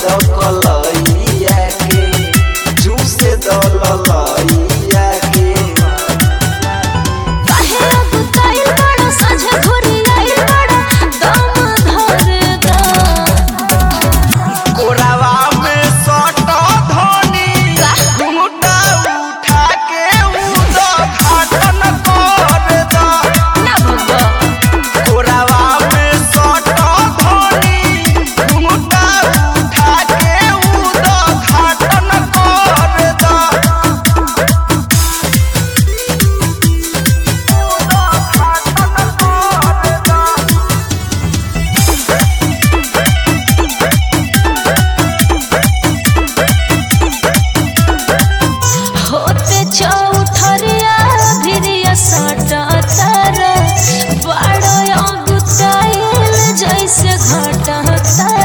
कलैया के जूसे दलैया के काहे गुताइल बड़ा साझे घुरियाइल बड़ा दम धरे दा कोरावा में सट धनी घुंघटा उठा के उद्घाटन कर दा ना भगवा कोरावा में सट धनी घुंघटा उठा के उद्घाटन कर दा होते चौथरिया भिरिया सटा तारा बड़ा गुताइल जैसे घाटा तारा